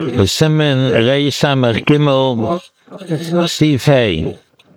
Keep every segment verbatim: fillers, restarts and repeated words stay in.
Simen Reish Samach Gimel Sif Hey.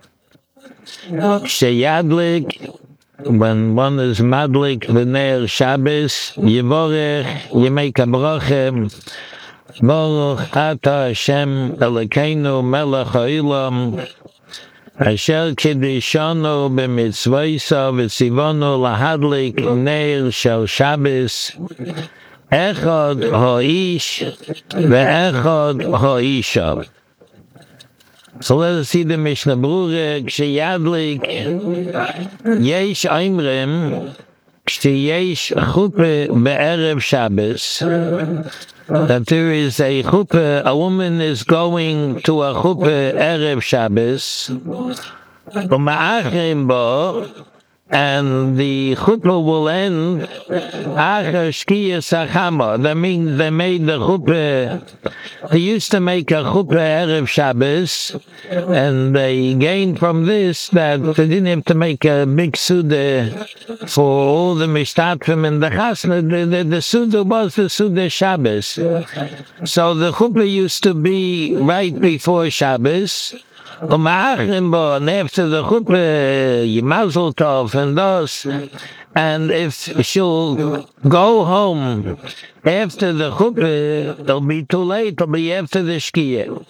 Sheyadlik, when one is madlik the Ner Shabbos, Yivorech, you make a bracha, Baruch Ata Hashem Elokeinu Melech Haolam, Asher Kiddushanu b'mitzvosav v'tzivonu lahadlik Ner Shel Shabbos, Echad Ha'ish ve'echad Ha'isha. So let us see the Mishnah Berurah. Ksheyadlik yesh oimrim ksheyesh chuppah be'erev Shabbos, that there is a chuppah, a woman is going to a chuppah erev Shabbos, u'ma'achrim bo, and the chuppah will end achar shkiyas hachama. That means they made the chuppah. They used to make a chuppah erev Shabbos, and they gained from this that they didn't have to make a big suda for all the mishtatrim and the chasna. The, the, the suda was the suda Shabbos. So the chuppah used to be right before Shabbos. And after the chuppah, you mazel tov and those, and if she'll go home after the chuppah, it'll be too late. It'll be after the shkiyah.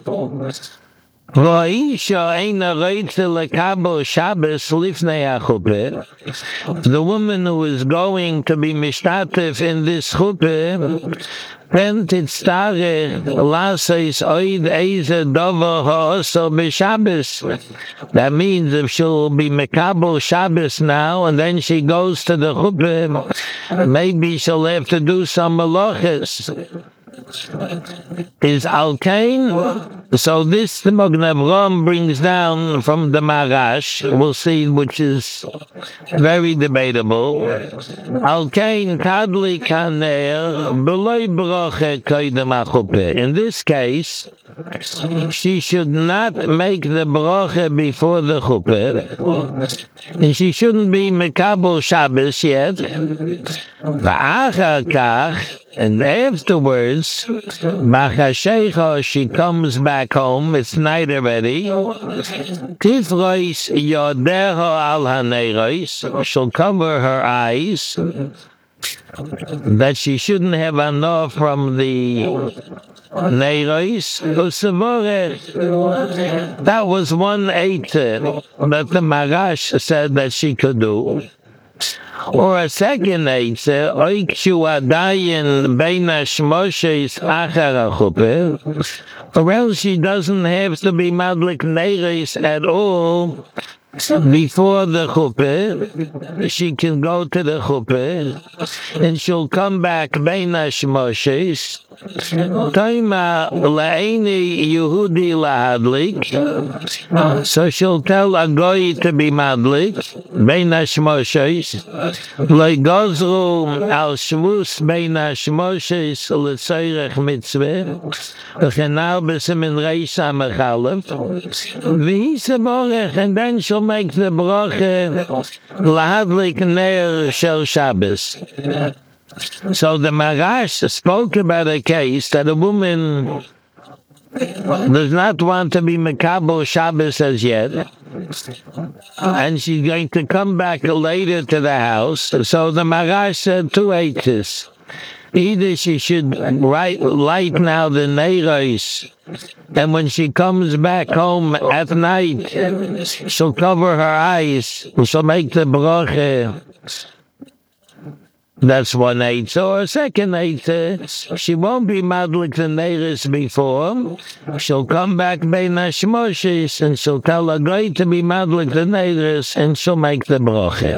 The woman who is going to be mishtatif in this chuppah, then titzarech laseis oid eize dover ha'osel b'Shabbos. That means if she'll be mekabel Shabbos now, and then she goes to the chuppah, maybe she'll have to do some malachas. Is Alkain. So this the Magen Avraham brings down from the Marash. We'll see, which is very debatable. Alkain kadli kaner b'loy bracha koydem hachuppah. In this case, she should not make the bracha before the chuppah, and she shouldn't be mekabel Shabbos yet. V'achar kach, and afterwards, Machashecha, she comes back home, it's night already. Tifrois yodeha al haneiros, she'll cover her eyes, that she shouldn't have enough from the neiros. That was one eighth that the Marash said that she could do. Or a second eitzah, oikshu adayin beina shmoshes achar hachuppah, or else she doesn't have to be madlik neiros at all before the chuppah. She can go to the chuppah, and she'll come back beina shmoshes. Toima la'eni Yehudi lahadlik, so she'll tell a goy to be madlik beina shmoshes. Le'gozru al shvus beina shmoshes le'tzorech mitzvah. V'chenal b'simen reish samach aleph. V'hisaborech, and then she'll make the bracha lahadlik ner shel Shabbos. So the Marash spoke about a case that a woman does not want to be mekabel Shabbos as yet, and she's going to come back later to the house. So the Marash said two eighths. Either she should light, light now the neiros, and when she comes back home at night, she'll cover her eyes, and she'll make the bracha. That's one eighth. Or a second eighth, she won't be madlik the neiros before. She'll come back beina shmoshes, and she'll tell a guy to be madlik the neiros, and she'll make the bracha.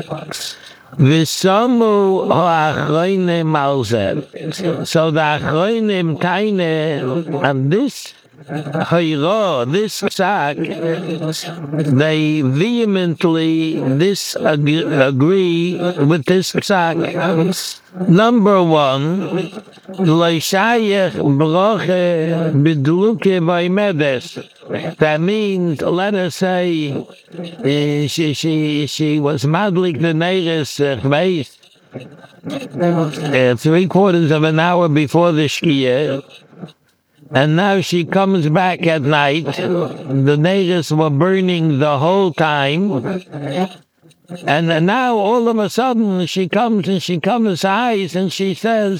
V'samu ha'achronim al zeh. So the achronim taine, and this Hayra, this psak, they vehemently disagree with this psak. Number one, Leishayach bracha b'dluke v'aymedes. That means, let us say, uh, she she she was madlik the neiros uh, three quarters of an hour before the shkiyah. and now she comes back at night. The neighbors were burning the whole time. And now all of a sudden she comes and she covers her eyes and she says,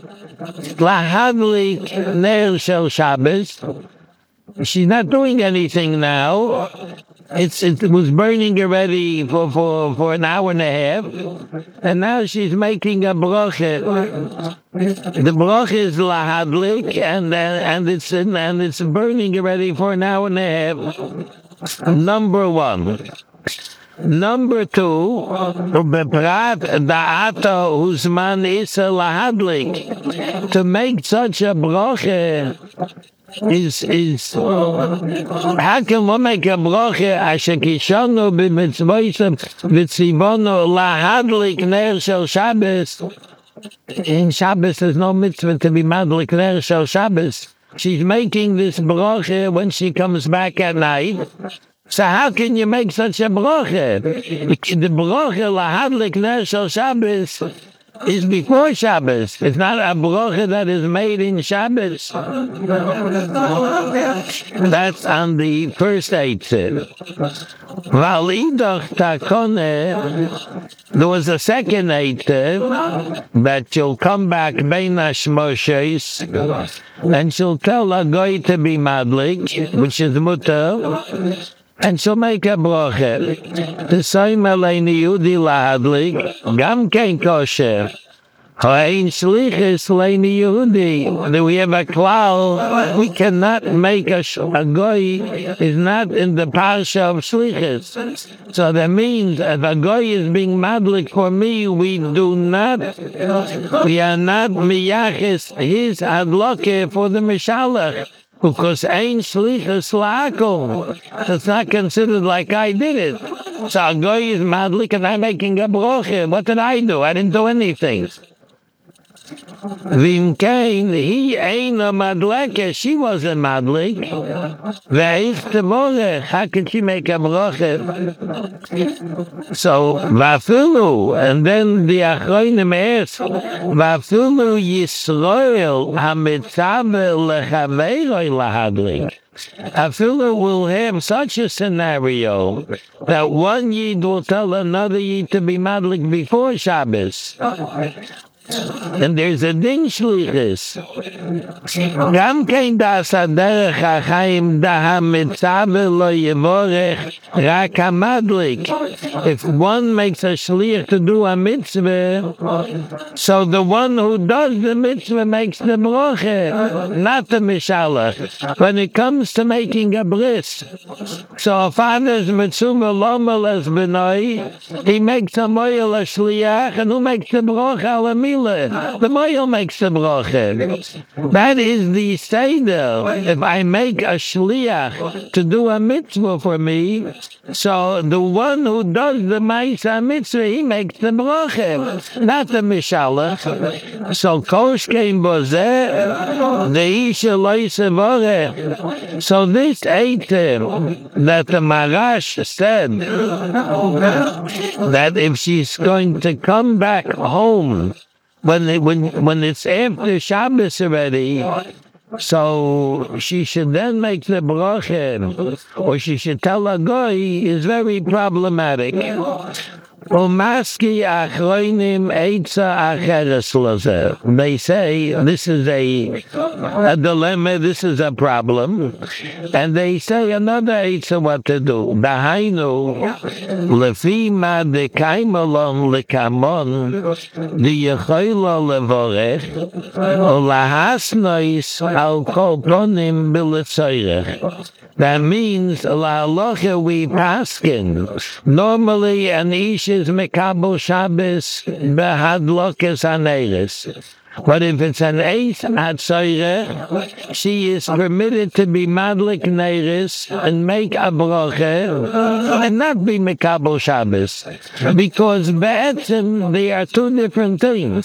Lahadlik Ner Shel Shabbos. She's not doing anything now. It's, it was burning already for, for, for an hour and a half. And now she's making a bracha. The bracha is Lahadlik and, and, it's, and it's burning already for an hour and a half. Number one. Number two, beprat da'ata uzman isa lahadlik. To make such a bracha is, is, how can one make a bracha asher kishanu b'mitzvayim v'tzivonu lahadlik ner shel Shabbos? In Shabbos there's no mitzvah to be madlik ner shel Shabbos. She's making this bracha when she comes back at night. So how can you make such a bracha? The bracha lahadlik ner shel Shabbos is before Shabbos. It's not a bracha that is made in Shabbos. That's on the first eitzah. Validach takone. There was a second eitzah that she'll come back bein hashmoshes and she'll tell a guy to be madlik, which is mutter. And she'll make a bracha. The same aleini Yehudi lahadlik, gam kein kosher. Ha'ein shlichus leini Yehudi. We have a klal. We cannot make a, a goy is not in the parsha of shlichus. So that means if a goy is being madlik for me, we do not, we are not miyachis his adloke for the mishalach. Because ein shlichus la'akum. It's not considered like I did it. So a guy is madlik and I'm making a bracha. What did I do? I didn't do anything. Vim kain, he ain't a madleke. She wasn't madlik. Ve'ich temorech. How can she make a bracha? So, vafilu. And then the achronim ask, vafilu Yisrael hamitzabe lechaveiroi lahadlik. Afila will have such a scenario that one Yid will tell another Yid to be madlik before Shabbos. And there's a din shlichus. Gam kein das aderech ha'chaim da ha'mitzabe lo yevorech rak ha'madlik. If one makes a shlich to do a mitzvah, so the one who does the mitzvah makes the bracha, not the mishalach. When it comes to making a bris, so a father's mitzvah lomel as benoi, he makes a moyel a shliach, and who makes the bracha al amil. The moyel makes the bracha. That is the seder. If I make a shliach to do a mitzvah for me, so the one who does the ma'isa mitzvah, he makes the bracha, not the mishalach. So kosh kein bozeh, the isha loise vorech. So this eitem that the Marash said, that if she's going to come back home, When, it, when when it's after Shabbos already, so she should then make the bracha, or she should tell a guy, is very problematic. Umaski achroinim eitza acheres loze. They say this is a, a dilemma, this is a problem, and they say another eitza what to do. Dahainu lefi ma dekaimalon lekamon the yechoilo levorech ulahasnois al kol ponim biletzoyrech. That means la halacha we paskin. Normally an ish is mekabel Shabbos behadlokas aneres. But if it's an eighth atzayre, she is permitted to be madlik neiris and make a bracha and not be mekabel Shabbos, because be'etzim they are two different things.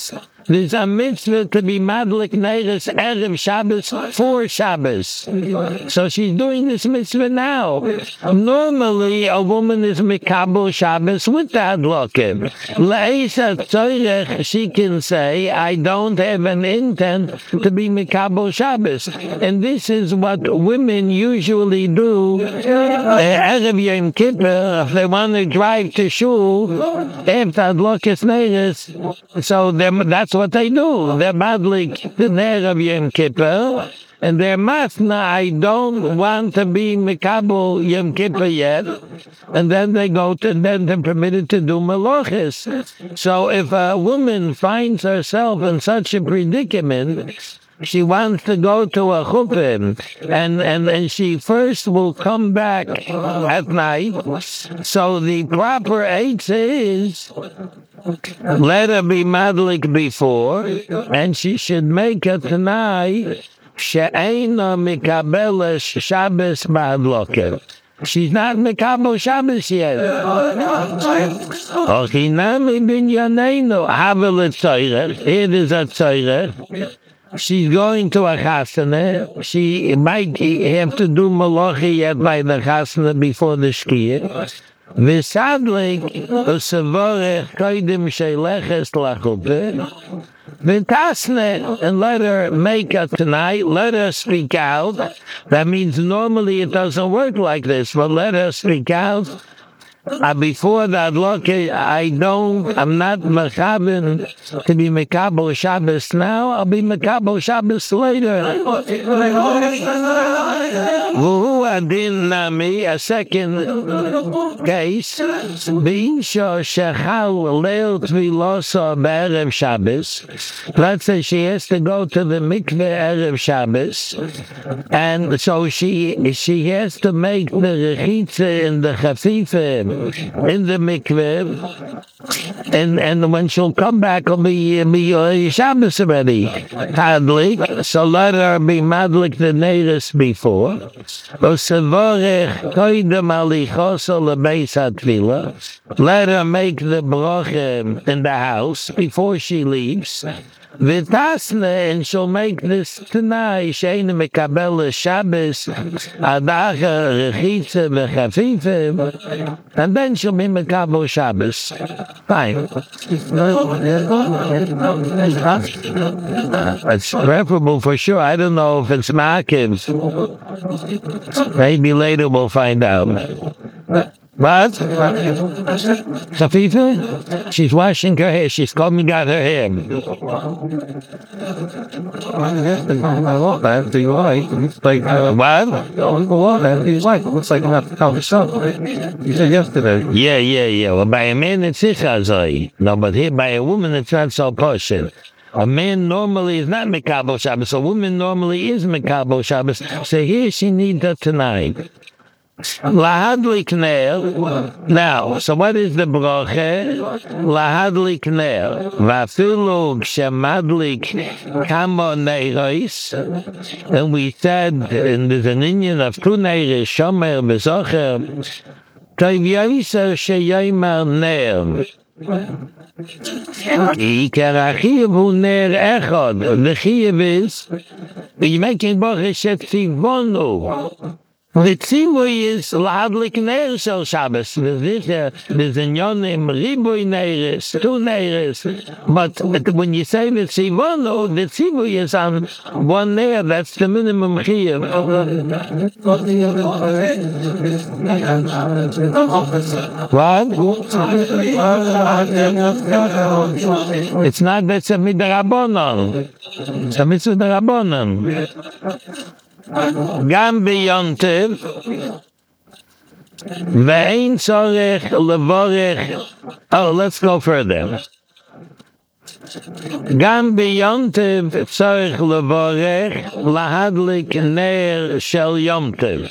there's a mitzvah to be madlik neiris erev Shabbos for Shabbos. So she's doing this mitzvah now. Normally, a woman is mikabel Shabbos with the adlokim. Le'esa tzorech, she can say, I don't have an intent to be mikabel Shabbos. And this is what women usually do erev Yom Kippur if they want to drive to shul after adlokas neiris. So that's what they do. They're madlik the ner of Yom Kippur, and they're masna, I don't want to be mikabel Yom Kippur yet, and then they go to, then they're permitted to do malachis. So if a woman finds herself in such a predicament, she wants to go to a chuppah, and, and, and she first will come back at night. So the proper eitzah is, let her be madlik before, and she should make a tanai, she'eina mikabela Shabbos ba'adloket. She's not mikabel Shabbos yet. Ochinami bin yaneinu, havel a tzorech, it is a tzorech. She's going to a chasana. She might have to do malachi yet by the chasana before the shkia. V'sadlik u'savorech koidim sheileches lachuppah. V'tasne, and let her make it tonight. Let her speak out. That means normally it doesn't work like this, but let her speak out. Uh, before that, look, I don't, I'm not mechabin to be mekabel Shabbos now. I'll be mekabel Shabbos later. Vuhu adin nami, a second case, b'isha shechal leil tvilosa b'erev Shabbos. Let's say she has to go to the mikveh erev Shabbos, and so she she has to make the rechitza in the chafifah in the mikveh, and and when she'll come back, it'll be, be uh, Shabbos already. Hadlik, so let her be madlik the neiris before. Let her make the bracha in the house before she leaves. V'tasne, and she'll make this tonight. She'ena mekabel Shabbos, adacha rechitza v'chafifa, and then she'll be mekabel Shabbos. Fine. It's preferable for sure. I don't know if it's makiv. Maybe later we'll find out. What? Chafifa? She's washing her hair. She's combing out her hair. What? He's like, looks like you said yesterday. Yeah, yeah, yeah. Well, by a man it's ichazai. No, but here by a woman it's not so kosher. A man normally is not mekabel Shabbos. A woman normally is mekabel Shabbos. So here she needs her tonight. Lahadlik ner. Now, so what is the bracha? Lahadlik ner. Vafilu shemadlik kamo neiros. And we said, and there's an Indian of two neiros, shomer v'zocher, toiv yoiser sheyomer ner. Ikar achiv hu ner echad. The chiv is, you make it bracha shetzivonu. The tzivui is lahadlik ner shel Shabbos. There's a nyonim riboy neiris, two neiris. But when you say the tzivonu, the tzivui is on one ner. That's the minimum chiyuv. What? It's not that's a midrabanan. It's a mitzvah darabanan. Gam beyontiv, ve'ein tzorech levorech. Oh, let's go further. Gam beyontiv tzorech levorech lahadlik ner shel yomtiv.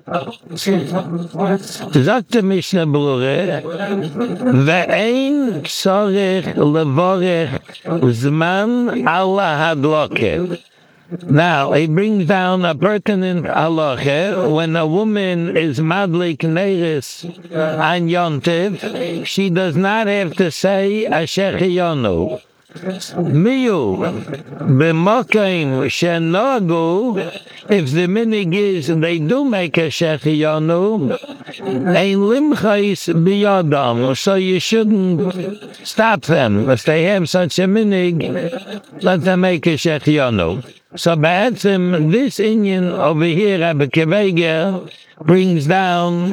Sagt der Mishnah Berurah, ve'ein tzorech levorech zman ala hadloket. Now, he brings down a pertinent halacha. When a woman is madlik neiris an yontiv, she does not have to say asher chiyonu. Miyu b'mokim shenagu, if the minig is they do make a shechianu, ein limchais biyadam, so you shouldn't stop them. If they have such a minig, let them make a shechianu. So ba'atzim, this Inyan over here, Rabbi Akiva Eiger brings down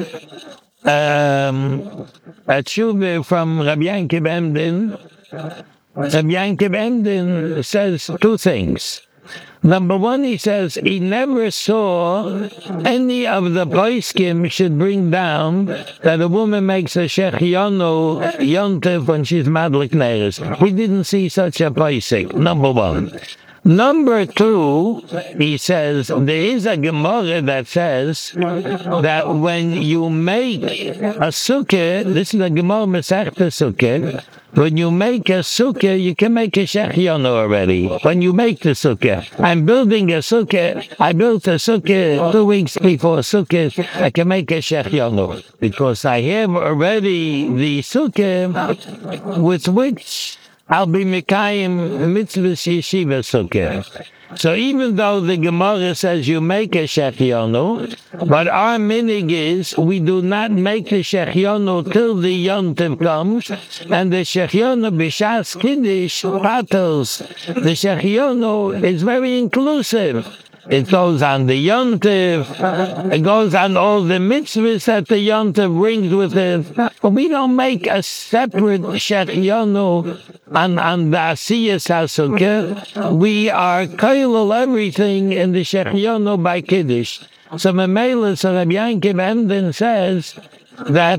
um, a tshuva from Rabbi Yankov Emden. Rabbi Yankov Emden says two things. Number one, he says he never saw any of the poskim should bring down that a woman makes a shechianu yontif when she's madlik neiris. He didn't see such a posik, number one. Number two, he says, there is a Gemara that says that when you make a sukkah, this is a Gemara Masechta sukkah, when you make a sukkah, you can make a shechianu already. When you make the sukkah, I'm building a sukkah, I built a sukkah two weeks before sukkah, I can make a shechianu, because I have already the sukkah with which I'll be Mekayim mitzvahs yeshiva sukkah. So even though the Gemara says you make a shechianu, but our minig is we do not make the shechianu till the yontiv comes, and the shechianu b'shas kiddush battles. The shechianu is very inclusive. It goes on the yontiv, it goes on all the mitzvahs that the yontiv brings with it. But we don't make a separate shechianu on, on the asiyas hasukah. We are kailul everything in the shechianu by kiddush. So Mamela, so Rabbi Yankov Emden says that,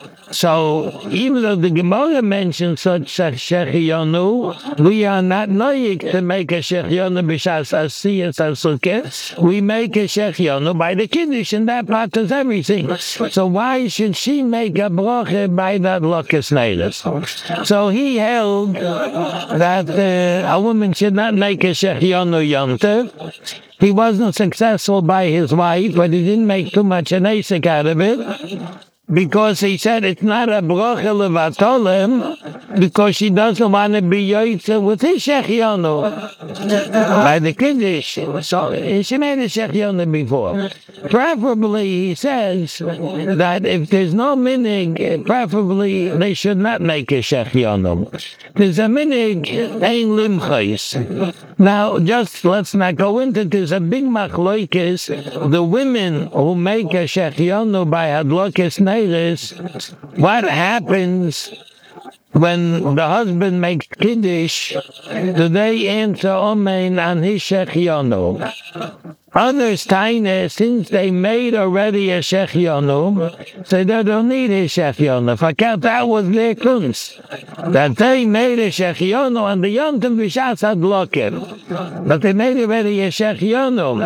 so even though the Gemara mentions such a shechianu, we are not noyik to make a shechianu b'shas asiyas hasukah. We make a shechianu by the kiddush, and that part is everything. So why should she make a bracha by that lokas neiris? So he held that uh, a woman should not make a shechianu yontiv. He wasn't successful by his wife, but he didn't make too much an asik out of it, because he said it's not a bracha levatolim, because she doesn't want to be yoytze with his shechianu by the kiddush. So she made a shechianu before. Preferably, he says that if there's no minig, preferably they should not make a shechianu. There's a minig, ein limchais. Now, just let's not go into this. A big machloikis, the women who make a shechianu by hadlokes neiris, what happens when the husband makes kiddush? Do they answer amen on his shechianu? Others, taina, since they made already a shechianu, so they don't need a shechianu. Fakert, that was their kunst, that they made a shechianu and the yontim b'shas hadlokim, but they made already a shechianu.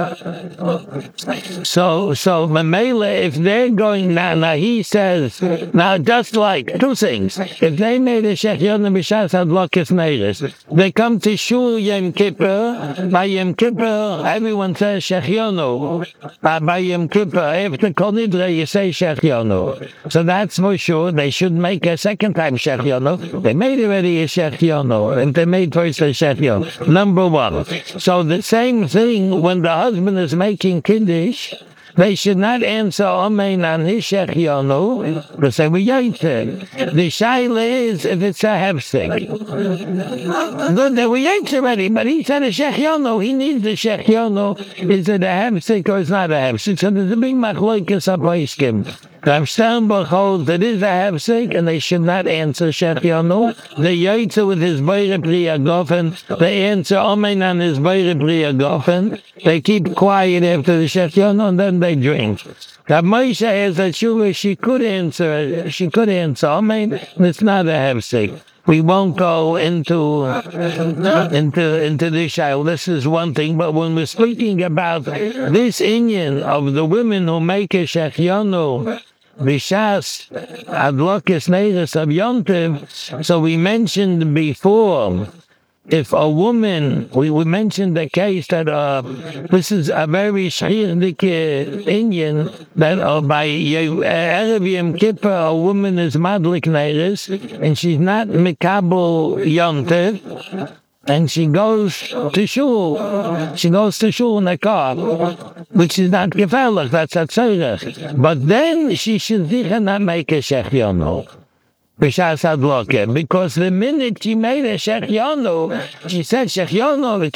So, so Mamela, if they're going now, now he says, now just like two things, if they made a shechianu b'shas hadlokim neiris, they come to shul Yom Kippur. By Yom Kippur, everyone says shechianu. Uh, by Yom Kippur, after Kol Nidre, you say shechianu. So that's for sure. They should make a second time shechianu. They made already a shechianu, and they made first a shechianu. Number one. So the same thing when the husband is making kiddush, they should not answer amen on his shechianu, because they were yaitze. The shaila is if it's a hefsek. Good, they were yaitze already, but he said a shechianu. He needs the shechianu. Is it a hefsek or is not a hefsek? So there's a big machloikas apaiskim. Rav Sternbuch holds that is a hefsek, and they should not answer shechianu. They yaitze with his beire priya gofen. They answer amen on his beire priya gofen. They keep quiet after the shechianu, and then they drink. Rav Moshe has a tshuva, she could answer, she could answer amen, and it's not a hefsek. We won't go into into into this shail. This is one thing, but when we're speaking about this inyan of the women who make a shechianu b'shas adlokes neiris of yontiv, so we mentioned before if a woman, we, we mentioned the case that uh, this is a very shchiach Indian, that uh, by Erev Yom Kippur, a woman is madlik neiris, and she's not mikabel yontev, and she goes to shul. She goes to shul in a car, which is not gefährlich, that's a tzorech. But then she should not make a shechionu. Because the minute she made a shechionu, she said shechionu,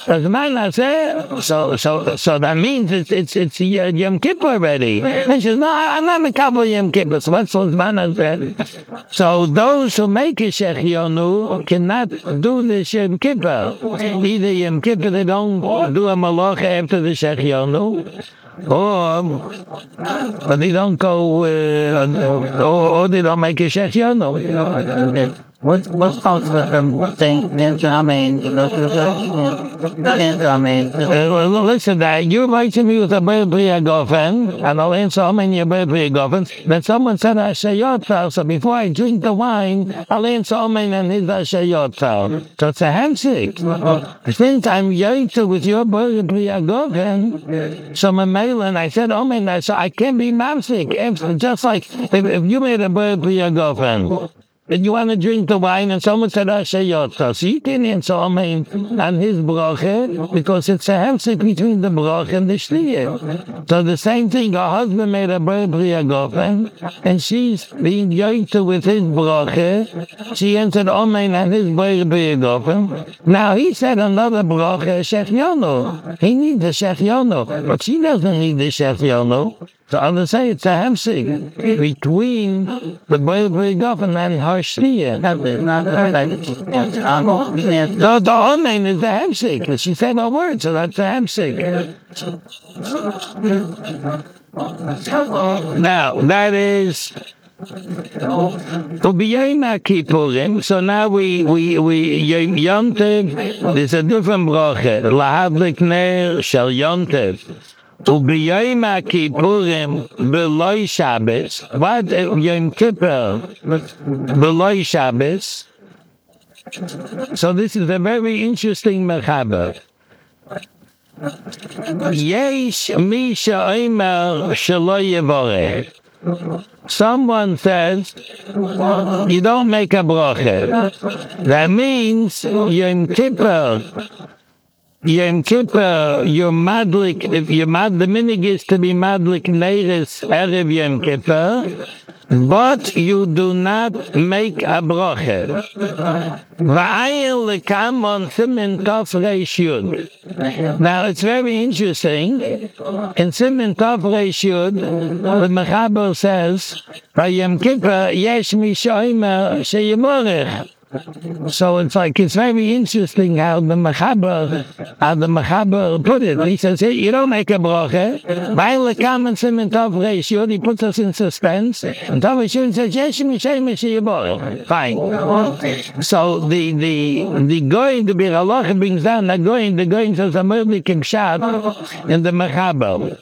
so so so that means it's it's it's Yom Kippur already. And she says, no, I'm not a couple of Yom Kippur. So what's Zman said? So those who make a shechionu cannot do the Yom Kippur. Either Yom Kippur they don't do a malacha after the shechionu, or but they don't go, uh, or, or they don't make a shechionu. What what's called the um, thing? I mean, I mean, uh, listen, that you write to me with a birthday girlfriend, and I'll answer how many birthday girlfriends. Then someone said I say your child, so before I drink the wine, I'll answer how many and his I say your child. So it's a handshake. Since I'm young to with your birthday girlfriend, so my mail and I said, oh man, I said I can't be mamsick. Just like if, if you made a birthday girlfriend. If you want to drink the wine, and someone said, I say yotza. So you can answer Amen on his bracha, because it's a hemsik between the bracha and the shliyah. So the same thing, her husband made a birthday girlfriend, and she's being yoitzah with his bracha. She answered Amen on his birthday girlfriend. Now he said another bracha, shechionu. He needs a shechionu, but she doesn't need the shechionu. So I'll say it's a hemsik between the birthday girlfriend and her shliyah. So the Amen is the hemsik. She said no word, so that's the hemsik. Now, that is to be Yom Kippurim. So now we, we, we, Yom Tov, there's a different bracha. Lahavlik ner shel Yom Tov. Ubiyayim Kippurim beloy Shabbos. What Yom Kippur beloy Shabbos? So this is a very interesting mechaber. Yesh mi she'omer shelo yivorech. Someone says you don't make a bracha. That means Yom Kippur. Yom Kippur, you're madlik, if you're mad, the minig is to be madlik neiris erev Yom Kippur, but you do not make a bracha. V'ayil lekam on simin tov reish yud. Now it's very interesting. In simin tov reish yud, the Mechaber says, "V'yom Kippur yesh mi shoymer sheyimorech." So it's like, it's very interesting how the Mechaber, how the Mechaber put it. He says, hey, you don't make a bracha. V'ayil lekam on simin tov reish yud. He puts us in suspense. And Tov reish yud says, yesh mi shoymer sheyimorech. Fine. So the the the going to be Allah brings down the going the going says a merlik pshat in the Mechaber.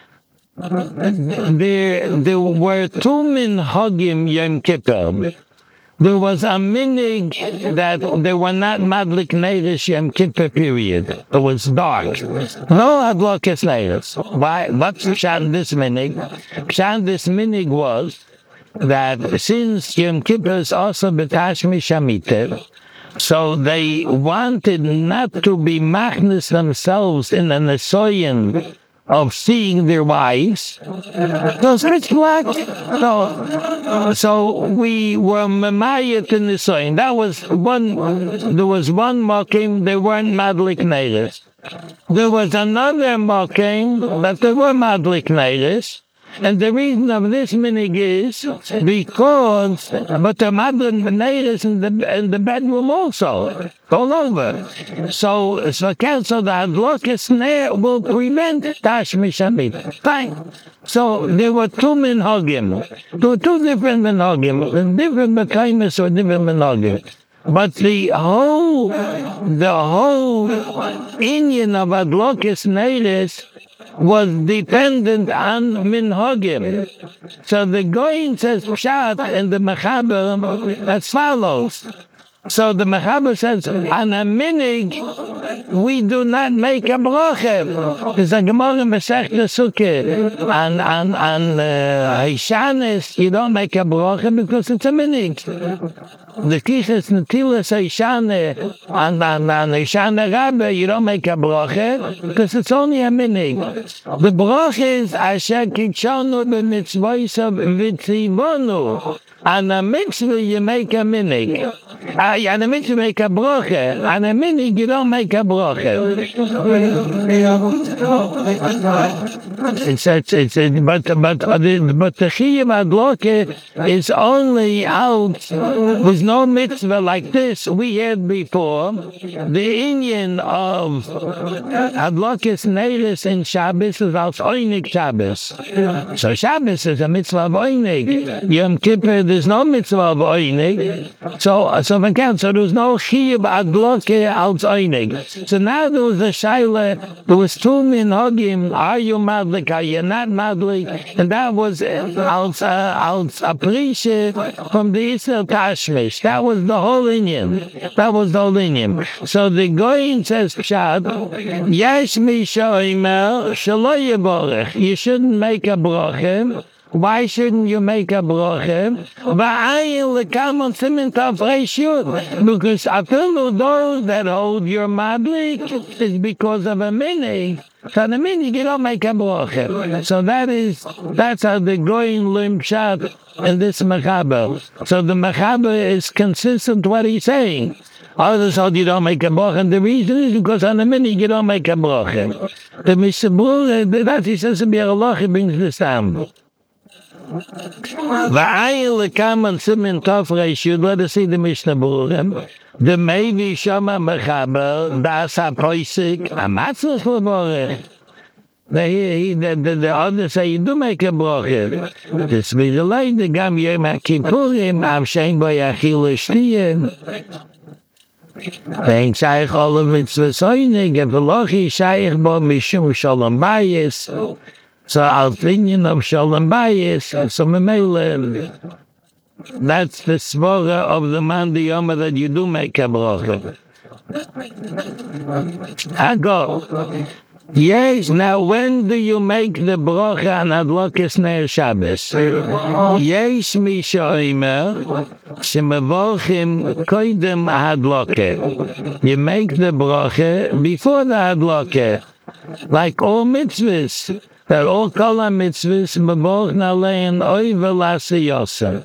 There there were two minhagim Yom Kippur. There was a minig that they were not madlik neiris Yom Kippur period. It was dark. No adlokas neiris. Why? What's pshat this minig? Pshat this minig was that since Yom Kippur is also betashmi shamitev, so they wanted not to be machnis themselves in an nesoyin of seeing their wives. So it's black. So, so we were memayit in the soin. That was one, there was one mocking, they weren't madlik neiris. There was another mocking that they were madlik neiris. And the reason of this minig is because, but the madlik neiris in the in the bedroom also, all over. So, so cancel that. Hadlokas ner will prevent tashmi shamit. Fine. So there were two minhagim, two two different minhagim, different mekaymes or different minhagim. But the whole, the whole Indian of Hadlokas neiris was dependent on minhagim. So the Goyin says pshat and the Mechaber as follows. So the Mechaber says, on a minig, we do not make a bracha. There's a Gemara Masechta Sukkah. On, on, on uh, Hishanis, you don't make a bracha because it's a minig. The Kichas Natilas Hishane, on, on, on Hishane Rabbe, you don't make a bracha because it's only a minig. The bracha is Asher Kitshonu b'mitzvoisav v'tzivonu. On a mitzvah, you make a minig. Uh, on a mitzvah, you make a bracha. On a minig, you don't make a bracha. It's, it's, it's, it's, but, but, but the Chiyuv Adloke is only out with no mitzvah like this we had before. The Indian of Adlokes Neiris in Shabbos is als Oinig Shabbos. So Shabbos is a mitzvah of Oinig. Yom Kippur, there's no mitzvah of Oinig. So, so man can, so there was no Chiyuv Adloke als Oinig. So now there was a Shaila, there was two minhagim, are you madlik, are you not madlik? And that was als, uh, als a prisha from the Yisrael Tashmish. That was the whole Indian. That was the whole Indian. So the Goyin says, Pshat, Yesh mi shoimer, shelo yiborech. You shouldn't make a bracha. Why shouldn't you make a bracha? Va'ayin lekam simin tov reishut. Because afilu those that hold your madlik is because of a minig. So the minig you don't make a bracha. So that is that's how the Goyin lim shot in this Mechaber. So the Mechaber is consistent with what he's saying. Others hold you don't make a bracha, and the reason is because on the minig you don't make a bracha. The Mishabur, that he says to be a halach, he brings this down. Va'ayin lekam simin tov reishut. Let us see the Mishnah Berurah. The Mevi Shama Mechaber das hapoisik amatzos leborech. The, the, the, the others say you do make a bracha. This is the light, the Gam Yom HaKippurim, Am Shein Bo Yachil Shtiyah. Vein Shaykh Olav Mitzvah Soinig, and Velochi Shaykh Bo Mishum Shalom Bayis. So our opinion of Shalom Bayis, so Memele, that's the svara of the man the Yoma that you do make a bracha. I go. Yes, now when do you make the bracha on Adlokes Ner Shabbos? Yes, mi shoimer, shemevorchim koidem hadloke. You make the bracha before the hadloke, like all mitzvahs. That all kol ha-mitzvahs mevorch nalein oiver l'asiyosah.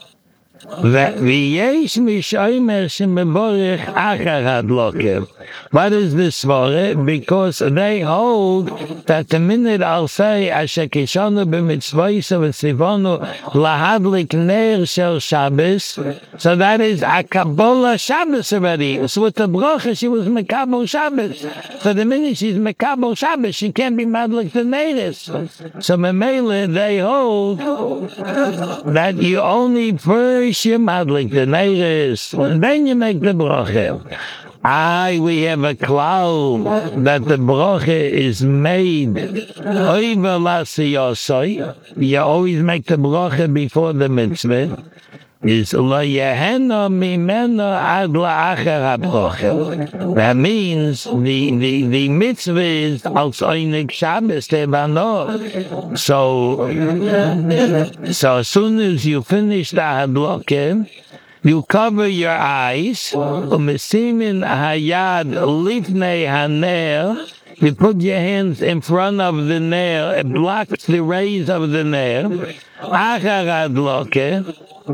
V'yesh mishomer shemevorech achar hadloke. What is this for? Because they hold that the minute I'll say asher kishonu b'mitzvoisav v'tzivonu lahadlik ner shel Shabbos, so that is a Kabbalah Shabbos already. So with the bracha she was mekabel Shabbos. So the minute she's mekabel Shabbos, she can't be madlik the neiris. So memele they hold that you only first you madlik the neiris, and then you make the bracha. I, we have a cloud that the bracha is made over l'asiyosai. You always make the bracha before the mitzvah. Is lo yehena mimena ad la'achar habracha. That means the, the, the mitzvah is als Oinig Shabbos tevano. So, so as soon as you finish the hadloke, you cover your eyes, umesimin hayad lifnei haner. You put your hands in front of the nail, it blocks the rays of the nail. Achar hadloke. So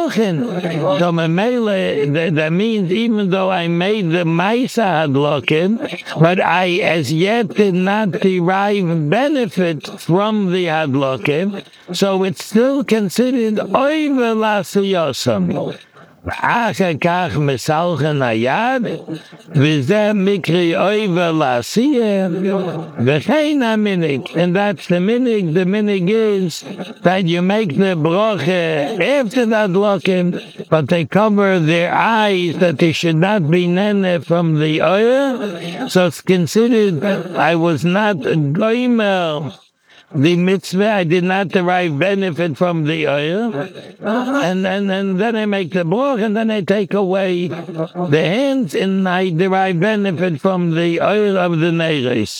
memele, that means even though I made the Maisa hadloken, but I as yet did not derive benefit from the hadloken, so it's still considered oiver l'asiyosam. אחר כך מסלחן היד, וזה מקרי אויבר לעשייה, וכן המיניג, and that's the minig. The minig is that you make the bracha after that looking, but they cover their eyes that they should not be nene from the oil, so it's considered I was not goimer the mitzvah, I did not derive benefit from the oil, and, and, and then I make the bracha, and then I take away the hands, and I derive benefit from the oil of the neiros.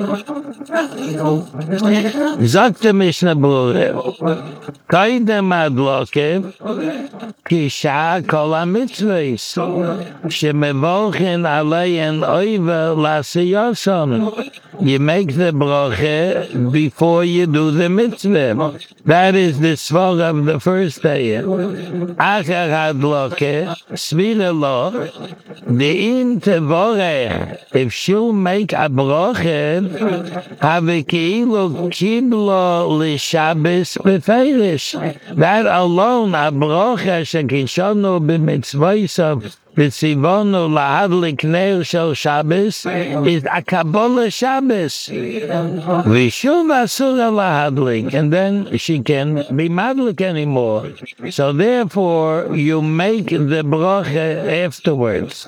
Sagt der Mishnah Berurah, Kaidem Adloke, Kisha Kol HaMitzvahs, Shemevorchen Alein Oiva Lasiyoson. You make the bracha before you do the mitzvah. That is the svara of the first day. Achar Adloke, Svira Lo, De'in Tevorech, if she'll make a bracha, have Keilu Kiblo L'Shabbos Beferish. That alone, a bracha shekishonu b'mitzvosav b'tzivonu lahadlik ner shel Shabbos, is a Kabbalah Shabbos. V'shuv asura lahadlik, and then she can be madlik anymore. So therefore, you make the bracha afterwards.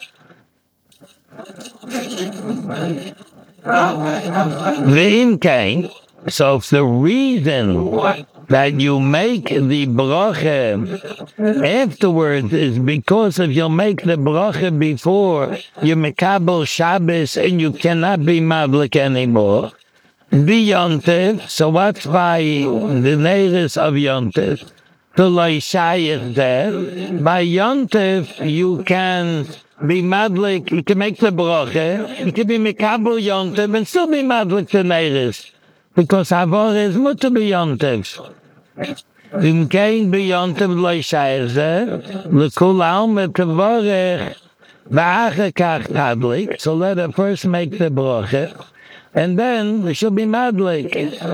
V'im kain, so if the reason that you make the bracha afterwards is because if you make the bracha before you mekabel Shabbos and you cannot be madlik anymore, the yontev, so what's by the neiros of yontev? To loishayich there, by yontev you can be madlik, you can make the bracha, you can be mekabel yontev and still be madlik the neiros. Because Havor is mutter beyontev. Im kein beyontev loishayze, lekul alme tevorech, v'ache kach madlik. So let her first make the bracha, and then she'll be madlik.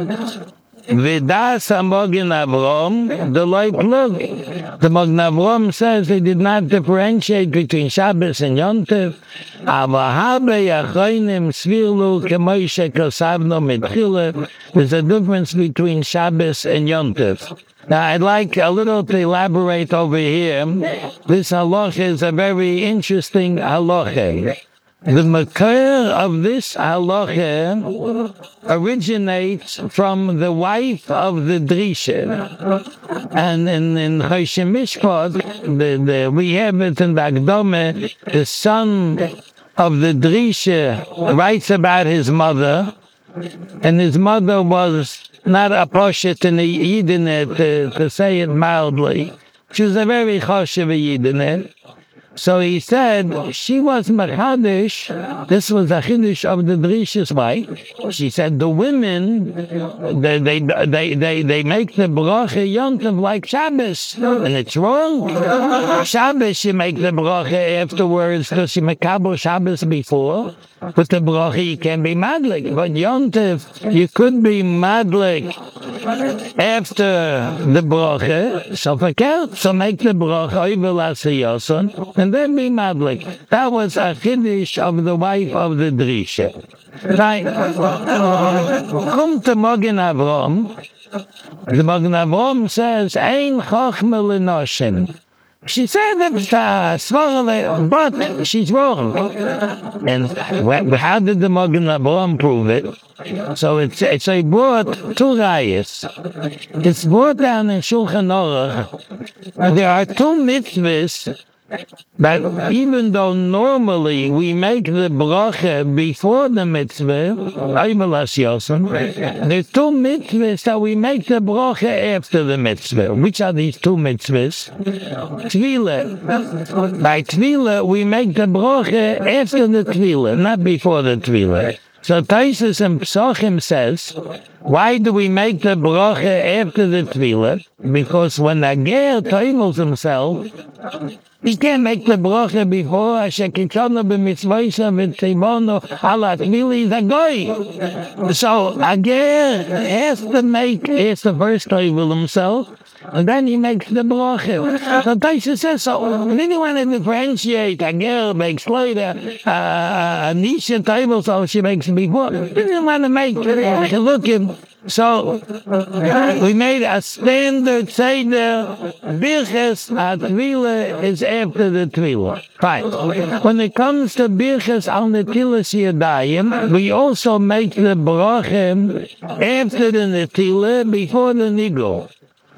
V'das ha-Mogen Avrom, the light look. The Mogen Avrom says he did not differentiate between Shabbos and Yontev. There's a difference between Shabbos and Yontev. Now, I'd like a little to elaborate over here. This halacha is a very interesting halacha. The makar of this halacha originates from the wife of the Drisha. And in, in Choshen Mishpat, the, the, we have it in the Akdome, the son of the Drisha writes about his mother, and his mother was not a poshet in the Yidinet, to, to say it mildly. She was a very choshev Yidinet. So he said, she was Machadish, this was a Chiddush of the Drisha's wife. She said, the women, they they they they, they make the bracha yontiv like Shabbos. And it's wrong. Shabbos, you make the bracha afterwards, because you make Kabbalah Shabbos before. But the bracha, you can be madlik. But yontiv, you could be madlik after the bracha. So forget, so make the bracha over l'asiyoson, and then be madlik. That was a chiddush of the wife of the Drisha. Right. Come to Mogen Avrom. The Mogen Avrom says, Ein chochmah l'noshim. She said that uh, swallow, but she's wrong. And how did the Mogen Avrom prove it? So it's it's a brought two rayas. It's brought down in Shulchan Aruch. There are two mitzvahs. But even though normally we make the bracha before the mitzvah, there's two mitzvahs that we make the bracha after the mitzvah. Which are these two mitzvahs? Tvila. By Tvila, we make the bracha after the Tvila, not before the Tvila. So Taisus and Psachim says, why do we make the bracha after the Tvila? Because when a ger toivels himself, he can't make the bracha before Asher Kikshonu b'mitzvosa v'tzivonu ala Tvila is a goy. So a ger has to make, has to first toivel himself, and then he makes the bracha. So Taisha says, so we didn't want to differentiate. A girl makes later, uh, a Nisha table, so she makes before. We didn't want to make, look, So we made a standard Seder. Birches at Tvila is after the Tvila. Fine. When it comes to Birches al Netilas Yadayim, we also make the Brachim after the Netila, before the Nigel.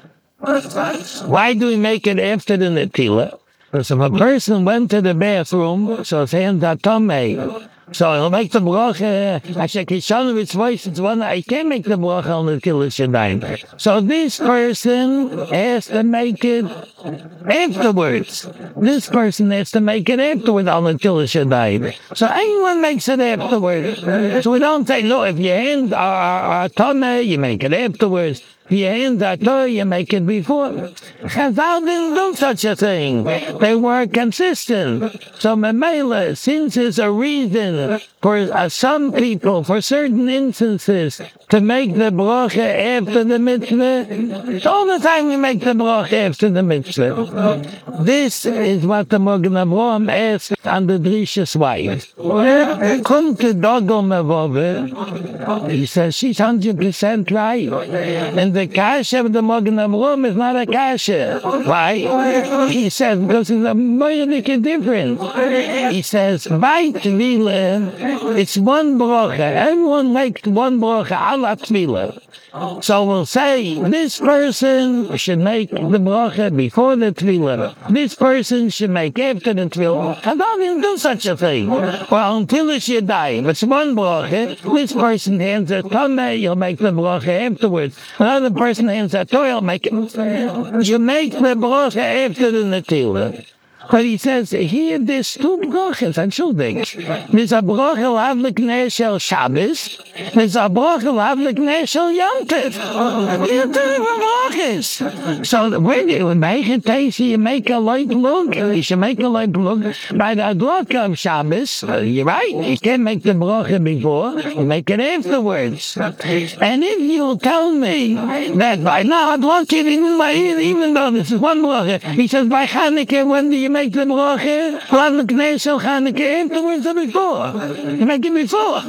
Why do we make it after the Netila? Because if a person went to the bathroom, so his hands are tummy. So he'll make the bracha. I said, Kishanovit's voice is one. I can't make the bracha on the Netilas Yadayim. So this person has to make it afterwards. This person has to make it afterwards on the Netilas Yadayim. So anyone makes it afterwards. So we don't say, no, if your hands are, are, are tummy, you make it afterwards. If your hands are tummy, you make it before. Chazal didn't do such a thing. They were consistent. So Memela, since there's a reason for uh, some people, for certain instances, to make the bracha after the mitzvah, all the time we make the bracha after the mitzvah. This is what the Mogen Avraham asked on the Drish's wife. Come to Dogel Mevove. He says she's one hundred percent right. And the kasha of the Mogen Avraham is not a kasha. Why? He says, because it's a moedike difference. He says, by Tvila, it's one bracha. Everyone makes one bracha ala Tvila. So we'll say, this person should make the bracha before the Tvila. This person should make after the Tvila. I don't even do such a thing. Well, until it's your day, if it's one bracha, this person hands a toneh, you'll make the bracha afterwards. Another person hands a toy, you'll make it. You make the bracha after the Netila. But he says, here there's two brachas, entschuldig. There's a bracha lavlik neshel Shabbos, there's a bracha lavlik neshel Yom Tov. There are two brachas. So when you make it taste, you make a light look. You should make a light look. By the adlaka of Shabbos, uh, you're right, you can't make the bracha before, you make it afterwards. And if you tell me that by now adlaka, even, even though this is one bracha, he says, by Chanukah, when do you make make the bracha, Lavlik Neshel Chanukah afterwards or before. You make it before.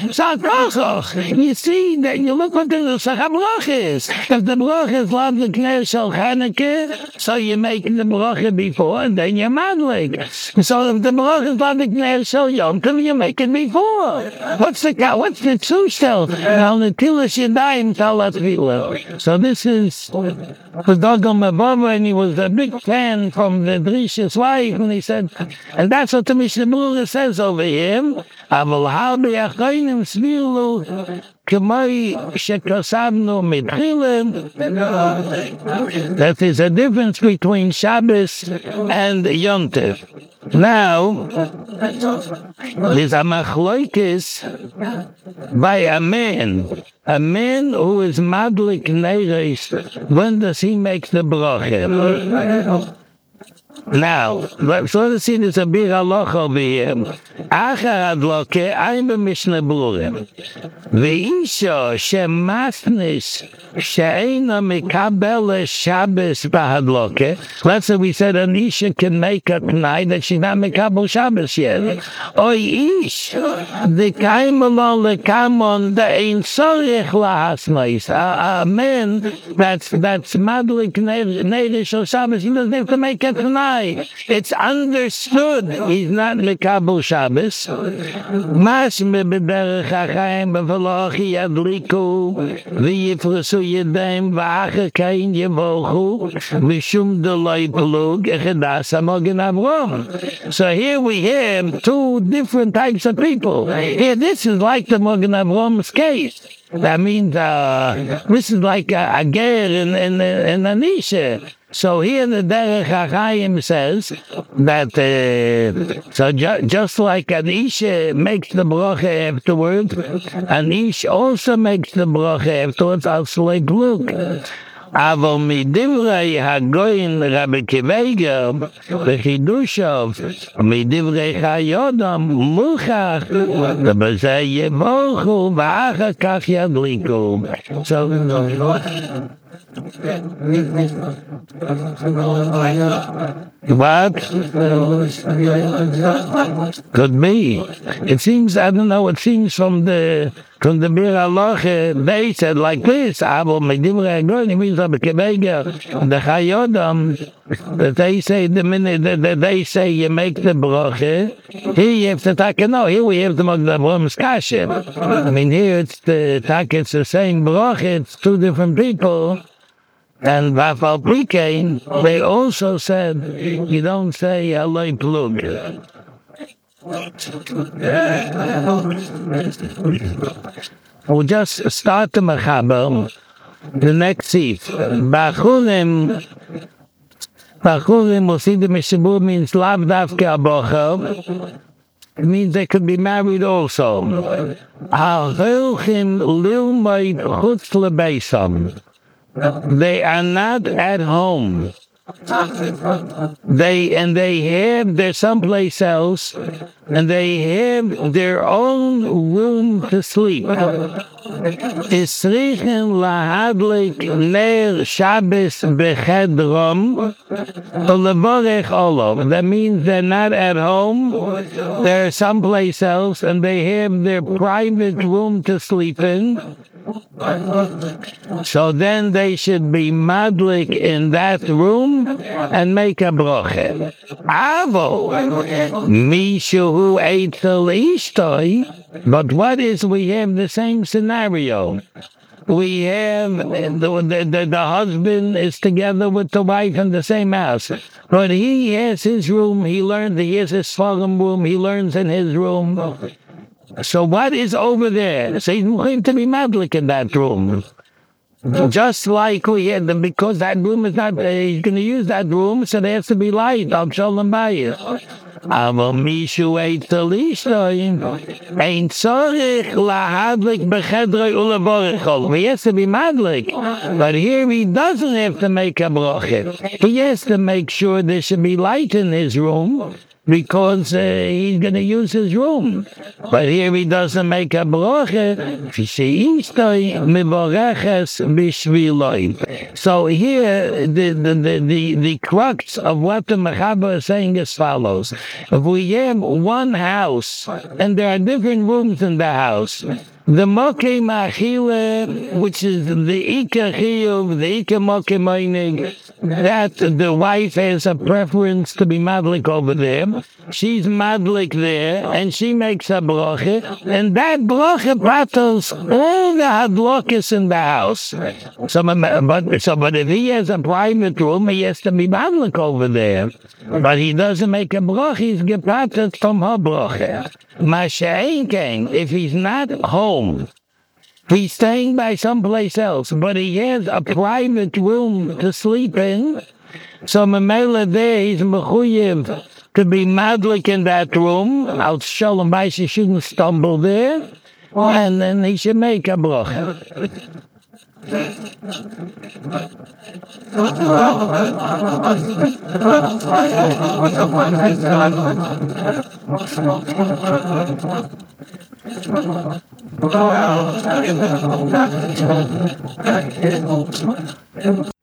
So you see that you look what the Nusach HaBracha is. If the bracha is Lavlik Neshel Chanukah, so you make the bracha before and then you're madlik. So if the bracha is Lavlik Neshel Yom Tov, you make it before. What's the what's the Zustel? Now Netilas Yadayim Talat Vila. So this is the Dogel Mevove, and he was a big fan from the Drish's wife, and he said, and that's what the Mishnah Berurah says over here. Aval harbe achronim svilu k'moi shekosabnu mitchilim. That is a difference between Shabbos and Yom Tov. Now, there's a machloikis by a man. A man who is madlik neiris, when does he make the bracha? Now, so to see there's a big halacha over here. Achar adloke, I'm a Mishnah Berurah. Ve'isha shemasnis she'ena mikabel Shabbos b'hadloke. Let's say we said an Isha can make a tonight that she's not mikabel Shabbos yet. Oy ish, the kaimalon lekamon the ein sorich lahasnais. A man that's that's madlik neidish or Shabbos, he doesn't have to make it tonight. It's understood he's not Mikabel Shabbos. Mas me b'derech ha'chaim b'v'lochi yadliku v'yifresu yedayim v'acher kain yevochu v'shum delay pelug echedas HaMogen Avraham. So here we have two different types of people. Here, this is like the Mogen Avraham's case. That means uh, this is like a, a ger and, and, and an isha. So here the Derech HaChaim says that uh, so ju- just like an isha makes the bracha afterwards, an ish also makes the bracha afterwards. Also like Luke. Aber mit divrei hagoyin Rabbi Kiveiger v'chidushav mit divrei chayodam luchach v'bazei yevochu v'achar kach yadliku. So What? Could be. It seems, I don't know, it seems from the from the Bir Halacha, they said like this, Abel Medivre Agoni means Abba Kebega, the Chayodam, that they say the minute that, that they say you make the bracha, here you have to take, no, here we have to make the Brahm's Kashem. I mean, here it's the tak, it's the same bracha, it's two different people. And Vafal Prikain, they also said, you don't say Eloi Plug. We'll just start the Mechaber, the next seat. Bachulim, Bachulim, we'll see the Meshibur means Lav Davke Abocha. It means they could be married also. Ha'chilchim lilmoid chutz lebeisam. They are not at home. They and they have they're someplace else, and they have their own room to sleep. Isrichen lahadlik ner Shabbos bechedrom levorech olov. That means they're not at home. They're someplace else, and they have their private room to sleep in. So then they should be madlik in that room and make a broche. Avo, mishu eitel ishtoi. But what is, we have the same scenario. We have, the, the, the, the husband is together with the wife in the same house. But he has his room, he learns, he has his Sfarim room, he learns in his room. So what is over there? So he's going to be madlik in that room. Just like we had them, because that room is not, uh, he's going to use that room, so there has to be light. I'll show them by it. Aber mishu eitel ishtoi ein tzorich lahadlik bechedroi ulevorechol. He has to be madlik. But here he doesn't have to make a bracha. He has to make sure there should be light in his room, because uh, he's going to use his room. But here he doesn't make a bracha. So here, the, the, the, the, the crux of what the Mechaber is saying is follows. If we have one house, and there are different rooms in the house, the Mokeh Machile, which is the Ika Chiyuv, the Ika Mokeh Moinig, that the wife has a preference to be madlik over there. She's madlik there, and she makes a bracha, and that bracha battles all the hadlokas in the house. So, but, so, but if he has a private room, he has to be madlik over there. But he doesn't make a bracha, he's gepatet from her bracha. Masha'inkein, if he's not home, he's staying by someplace else, but he has a private room to sleep in, so Mamela there, he's mechuyev to be madlik in that room. I'll show him by she shouldn't stumble there, and then he should make a bracha.